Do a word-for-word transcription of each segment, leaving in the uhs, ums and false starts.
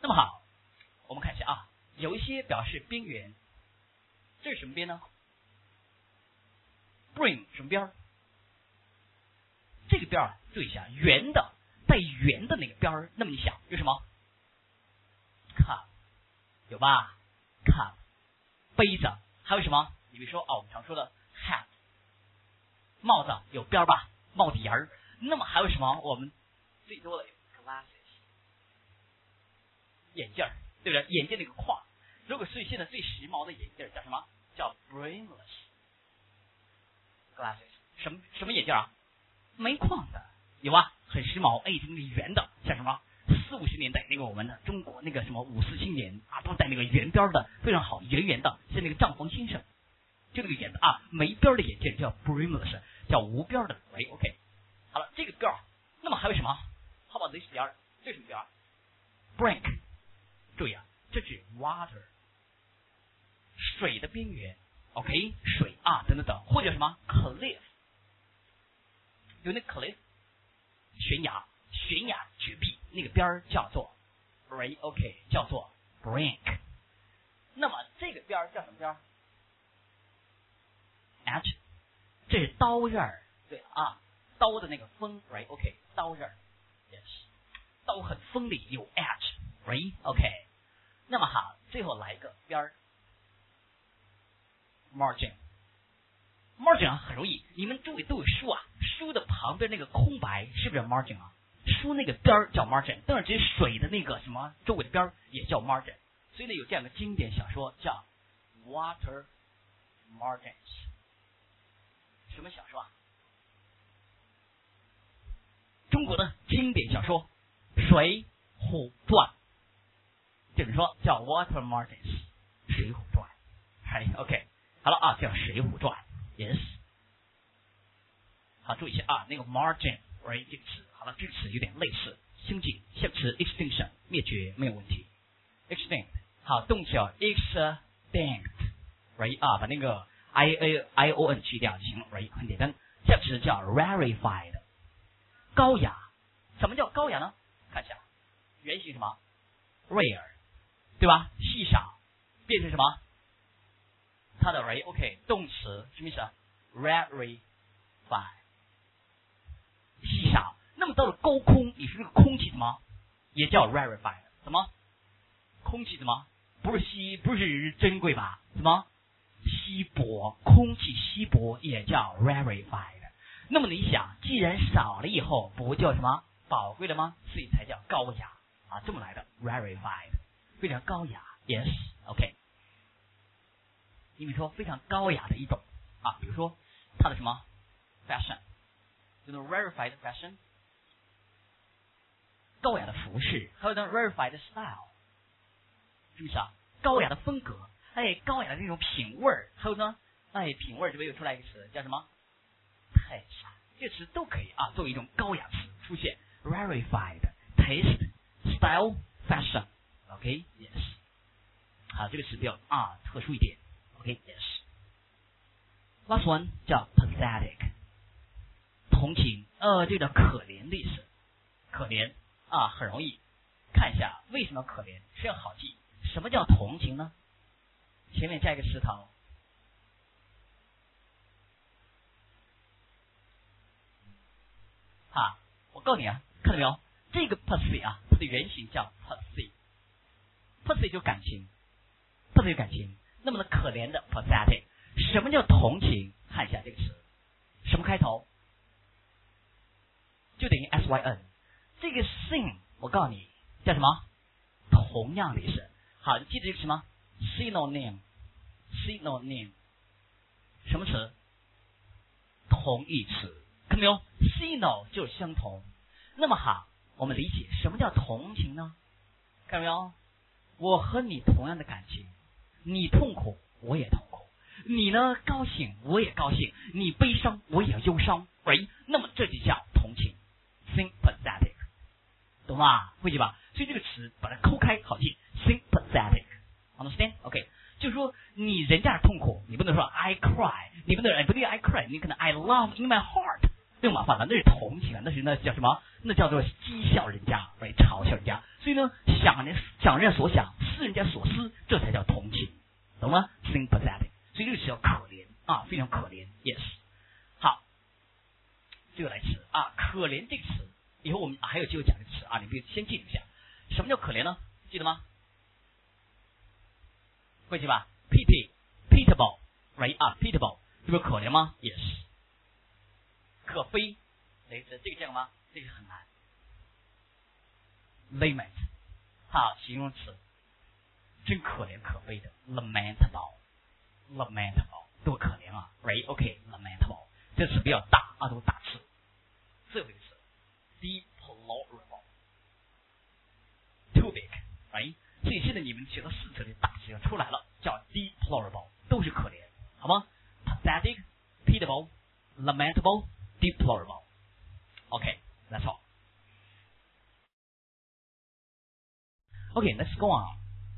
那么好，我们看一下啊，有一些表示边缘，这是什么边呢 ？bring 什么边儿？这个边儿注意一下，圆的带圆的那个边儿，那么你想有什么 ？cup 有吧 ？cup 杯子，还有什么？你比如说哦，我们常说的 hat 帽子有边儿吧？帽子沿儿。那么还有什么？我们最多的 glasses 眼镜儿，对不对？眼镜那个框。如果是现在最时髦的眼镜叫什么？叫 brimless glasses。什么什么眼镜啊？没框的，有吧？很时髦，哎，那个圆的，像什么四五十年代那个我们的中国那个什么五四青年啊，都戴那个圆边的，非常好，圆圆的，像那个帐篷先生，就那个颜色啊，没边的眼镜叫 brimless， 叫无边的。喂 ，OK， 好了，这个边儿，那么还有什么？ How about this 边儿？这是什么边儿 ？brink， 注意啊，这是 water， 水的边缘 ，OK， 水啊，等等等，或者什么 cliff。有那 cliff 悬崖，悬崖绝壁那个边儿叫做 right OK 叫做 brink。那么这个边儿叫什么边儿 ？edge， 这是刀刃儿，对啊，刀的那个锋 right OK 刀刃儿 yes， 刀很锋利有 edge right OK。那么好，最后来一个边儿 margin。margin 啊，很容易，你们周围都有书啊，书的旁边那个空白是不是 margin 啊？书那个边儿叫 margin， 当然只是水的那个什么周围的边儿也叫 margin。所以呢，有这样的经典小说叫 Water Margins。什么小说啊？中国的经典小说《水浒传》，就是说叫 Water Margins， 水浒传。嗨 ，OK， 好了啊，叫水浒传。Yes， 好，注意一下啊，那个 margin right 这个词，好了，这个词有点类似，相近，像词 extinction 灭绝没有问题 ，extinct 好，动词 extinct right 啊，把那个 i a i o n 去掉就行了 right 很简单，这个词叫 rarefied 高雅，什么叫高雅呢？看一下，原型什么 rare 对吧？稀少变成什么？它的 right OK 动词什么意思啊 ？rarefy 稀少。那么到了高空，你说这个空气什么？也叫 rarefied， 什么？空气什么？不是稀，不是珍贵吧？什么？稀薄，空气稀薄也叫 rarefied。那么你想，既然少了以后，不叫什么宝贵了吗？所以才叫高雅啊，这么来的 rarefied， 非常高雅。Yes OK。因为说非常高雅的一种啊，比如说它的什么 fashion， 就是 rarefied fashion， 高雅的服饰，还有呢 rarefied style， 是不是啊？高雅的风格，哎，高雅的那种品味儿，还有呢，哎，品味儿这边又出来一个词叫什么 taste， 这个词都可以啊，作为一种高雅词出现 rarefied taste style fashion OK yes， 好，这个词比较啊特殊一点。OK, yes. Last one 叫 pathetic， 同情，呃，这个叫可怜的意思，可怜啊，很容易看一下为什么可怜，是要好记。什么叫同情呢？前面加一个石头，啊，我告诉你啊，看到没有？这个 pathetic 啊，它的原型叫 pathetic，pathetic 就感情，特别有感情。那么呢，可怜的 pathetic， 什么叫同情？看一下这个词，什么开头？就等于 syn。这个 syn 我告诉你叫什么？同样的意思。好，你记得这个什么 synonym？synonym 什么词？同义词，看到没有 ？syno 就是相同。那么好，我们理解什么叫同情呢？看到没有？我和你同样的感情。你痛苦，我也痛苦；你呢高兴，我也高兴；你悲伤，我也忧伤。right？ 那么这就叫同情 ，sympathetic， 懂吗？会记吧？所以这个词把它抠开，好记 ，sympathetic，understand？ OK， 就是说你人家的痛苦，你不能说 I cry， 你不能哎不对 I cry， 你可能 I love in my heart， 这种麻烦了，那是同情啊，那是那叫什么？那叫做讥笑人家，来嘲笑人家。所以呢， 想人想人家所想，思人家所思，这才叫同情，懂吗 ？sympathetic， 所以这个词叫可怜啊，非常可怜 ，yes。好，这个来词啊，可怜这个词，以后我们还有机会讲这个词啊，你可以先记住一下。什么叫可怜呢？记得吗？会记吧 ？pity, pitiable, right 啊 ，pitiable， 这不是可怜吗 ？yes。可悲，雷子，这个见了吗？这个很难。lament， 好，形容词，真可怜可悲的 ，lamentable，lamentable， 多可怜啊 ，right？ OK，lamentable， 这词比较大啊，都是大词。最后一个词 ，deplorable，too big，right？ 所以现在你们学到四词的大词要出来了，叫 deplorable， 都是可怜，好吗 ？pathetic，pitiable，lamentable，deplorable。OK，that's all. Okay, let's go on.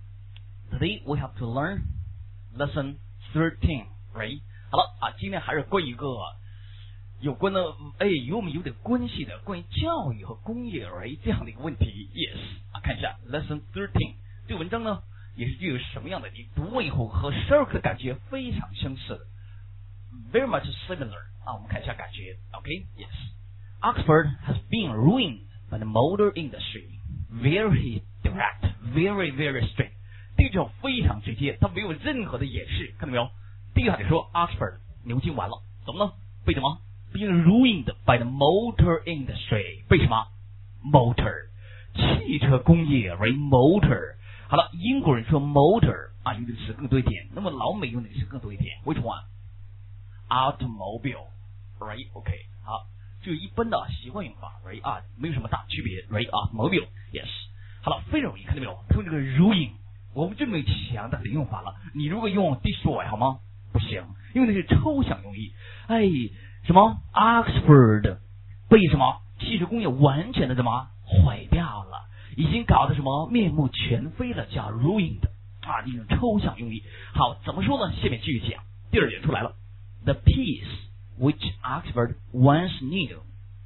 Today we have to learn lesson thirteen, right? 好了啊，今天还是关于一个有关的，哎，与我们有点关系的，关于教育和工业 right 这样的一个问题。Yes， 啊，看一下 lesson thirteen 这个文章呢，也是具有什么样的？你读完以后和 Sherlock 的感觉非常相似的 ，very much similar 啊。我们看一下感觉 ，OK？Yes，Oxford has been ruined by the motor industry. Very direct, very very straight， 这个叫非常直接，它没有任何的掩饰，看到没有？第一个还得说 Oxford 牛津完了，怎么了？为什么 ？Being ruined by the motor industry， 为什么 ？Motor 汽车工业 ，right motor。好了，英国人说 motor 啊，用的词更多一点，那么老美用的词更多一点。Which one? Automobile, right? OK， 好。就一般的习惯用法 ，right 啊，没有什么大区别 ，right 啊 ，mobile yes。好了，非常容易，看到没有？用这个 ruin， 我们就没有强大的用法了。你如果用 destroy 好吗？不行，因为那是抽象用语。哎，什么 Oxford 被什么汽车工业完全的怎么坏掉了，已经搞得什么面目全非了，叫 ruined 啊，这种抽象用语。好，怎么说呢？下面继续讲，第二点出来了 ，the peace。which Oxford once knew.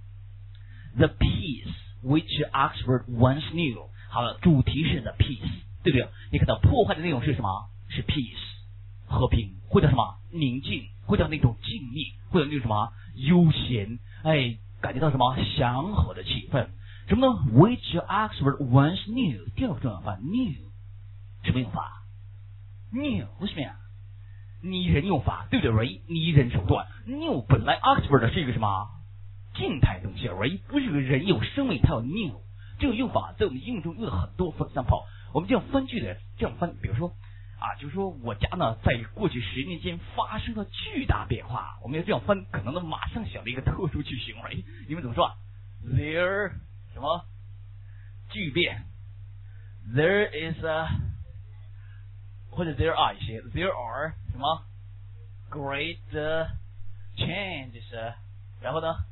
The peace which Oxford once knew. 好了，主题是 the peace， 对不对？你看到破坏的内容是什么？是 peace， 和平，或者什么宁静，或者那种静谧，或者那种什么悠闲，哎，感觉到什么祥和的气氛。什么呢 ？Which Oxford once knew。第二个重要法 knew， 什么用法 ？knew 为什么呀？拟人用法，对不对 ？right， 拟人手段。new 本来 Oxford 是一个什么静态东西 ，right， 不是一个人有生命，它有 new。这个用法在我们英语中用的很多。For example， 我们这样翻句的，这样翻，比如说啊，就是说我家呢，在过去十年间发生了巨大变化。我们要这样翻，可能呢马上想到一个特殊句型 ，right？ 你们怎么说 ？There 什么巨变 ？There is a 或者 there are 一些 there are 什么 great changes， 然后呢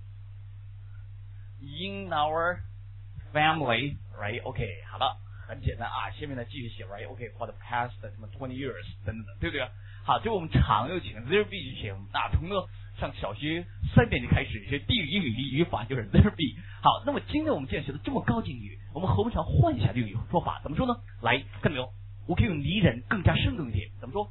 in our family right OK 好了，很简单啊，下面呢继续写 right OK for the past 什么 twenty years 等等，对不对？好，这是我们常用型 there be 句型啊，从呢上小学三年级开始学第一个英语语法就是 there be。好，那么今天我们既然学的这么高级语，我们何不常换一下这个说法？怎么说呢？来，看到没有？我可以用拟人更加生动一点，怎么说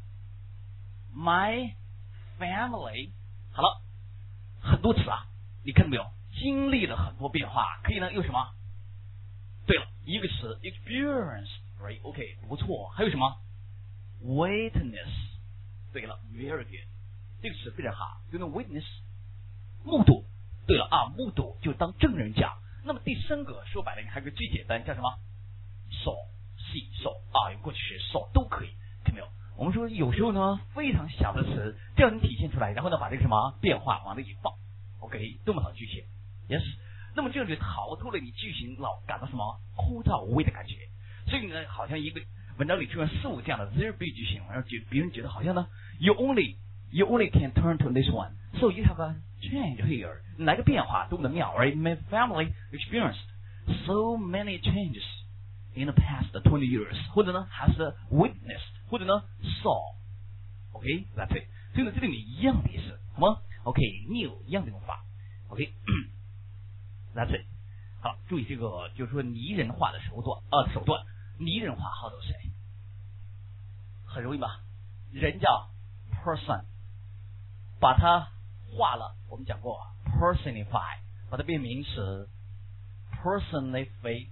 ？My family， 好了，很多词啊，你看到没有？经历了很多变化，可以呢用什么？对了，一个词 experience，right？ OK， 不错。还有什么 ？Witness， 对了 ，very good， 这个词非常好，就用 witness， 目睹。对了啊，目睹就当证人讲。那么第三个说白了，还有个最简单，叫什么 ？saw。see saw 啊，用过去时 saw 都可以，看到没有？我们说有时候呢，非常小的词，这样能体现出来，然后呢，把这个什么变化往那里放 ，OK， 多么好句型 ，yes。那么这样就逃脱了你句型老感到什么枯燥无味的感觉。所以呢，好像一个文章里出现四五这样的 there be 句型，然后觉别人觉得好像呢 ，you only you only can turn to this one, so you have a change here， 来个变化多么的妙 ，right？ My family experienced so many changes。In the past twenty years， 或者呢 has witnessed， 或者呢 saw，OK，that's it。所以呢，这里面一样的意思，好吗 ？OK，new 一样的用法 ，OK，that's it。 好，注意这个就是说拟人化的手段，呃，手段拟人化 how to say 很容易吧？人叫 person， 把它化了，我们讲过 personify， 把它变名词 personification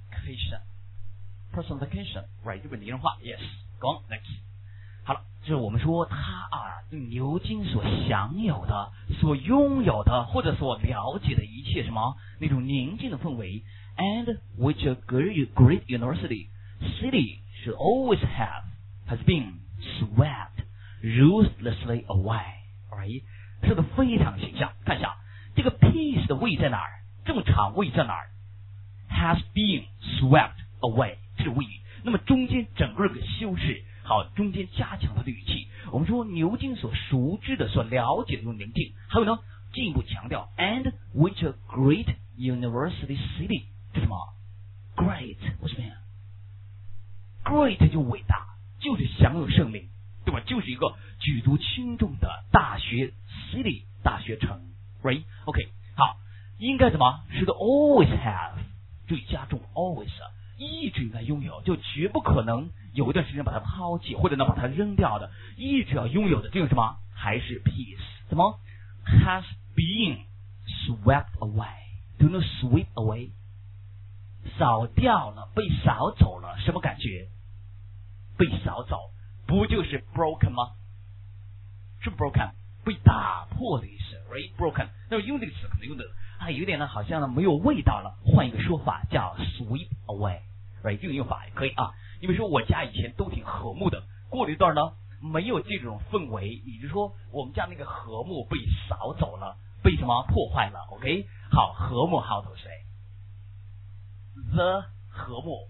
personification right 这个拟人化 yes go on next。 好了，就是我们说他啊，牛津所享有的、所拥有的或者所了解的一切什么那种宁静的氛围 ，and which a great great university city should always have has been swept ruthlessly away。Right， 说的非常形象。看一下这个 peace 的位在哪儿？正常位在哪儿 ？has been swept away， 这是谓语。那么中间整个个修饰。好，中间加强它的语气。我们说牛津所熟知的、所了解的这种宁静，还有呢，进一步强调 ，and which a great university city， 这什么 ？Great， 为什么呀 ？Great 就伟大，就是享有盛名，对吧？就是一个举足轻重的大学 city 大学城 ，right？ OK， 好，应该怎么？should always have， 注意加重 always。一直应该拥有，就绝不可能有一段时间把它抛弃，或者呢把它扔掉的，一直要拥有的，这个什么？还是 peace？ 怎么 has been swept away？ Do you know sweep away？ 扫掉了，被扫走了，什么感觉？被扫走，不就是 broken 吗？是 broken， 被打破的意思 ，right？ broken。那么用这个词可能用的啊，有点呢，好像呢没有味道了。换一个说法叫 sweep away。Right， 这个用法也可以啊。你比如说我家以前都挺和睦的，过了一段呢，没有这种氛围，你就说我们家那个和睦被扫走了，被什么破坏了 ？OK， 好，和睦 how to say the 和睦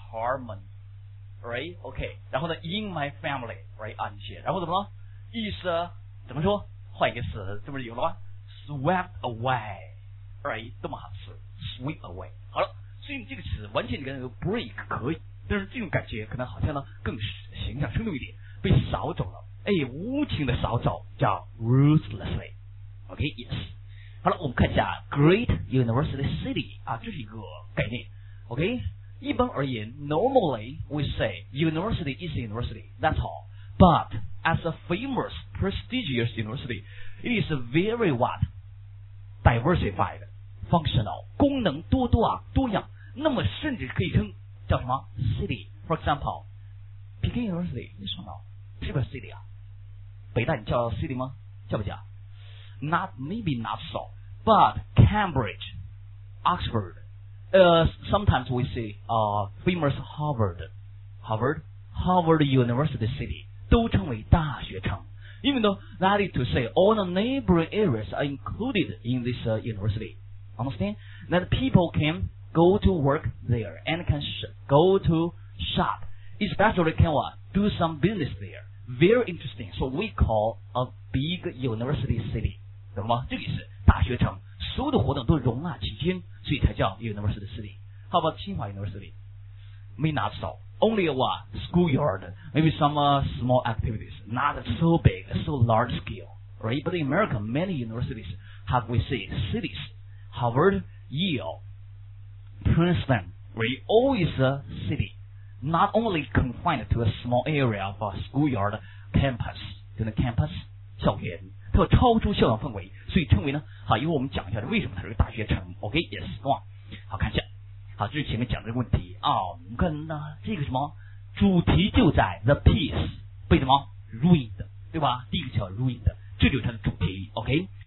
harmony，right？ OK， 然后呢 in my family right 安全，然后怎么了？意思怎么说？换一个词，这不是有了吗 ？swept away，right？ 这么好词 ，sweep away。好了。所以这个词完全你跟那个 break 可以，但是这种感觉可能好像呢更形象生动一点，被扫走了，哎，无情的扫走，叫 ruthlessly。OK， yes。好了，我们看一下 Great University City 啊，这是一个概念。OK， 一般而言 ，normally we say university is a university, that's all. But as a famous, prestigious university, it is very what diversified, functional， 功能多多啊，多样。那么甚至可以称叫什么 city？ For example， Peking University， 你说呢？是不是 city 啊？北大你叫 city 吗？叫不叫 ？Not maybe not so, but Cambridge, Oxford, uh, sometimes we say uh famous Harvard, Harvard, Harvard University City 都称为大学城。Even though that is to say all the neighboring areas are included in this uh, university. Understand that people can go to work there and can sh- go to shop, especially can what, do some business there. Very interesting. So we call a big university city. 懂了吗？这个也是大学城，所有的活动都容纳其间，所以才叫 university city. How about 清华 University? May not so. Only a what? Schoolyard. Maybe some uh, small activities. Not so big, so large scale. Right? But in America, many universities have, we say, cities. Harvard, Yale, Princeton, right? Always a city. Not only confined to a small area of a schoolyard campus. 就那 campus 校园，它要超出校园氛围，所以称为呢。好，一会儿我们讲一下为什么它是个大学城。OK，yes，go on。好，看一下。好，这是前面讲的这个问题啊。我们看呢，这个什么主题就在 the peace 被什么 ruined， 对吧？第一个叫 ruined， 这就是它的主题。OK。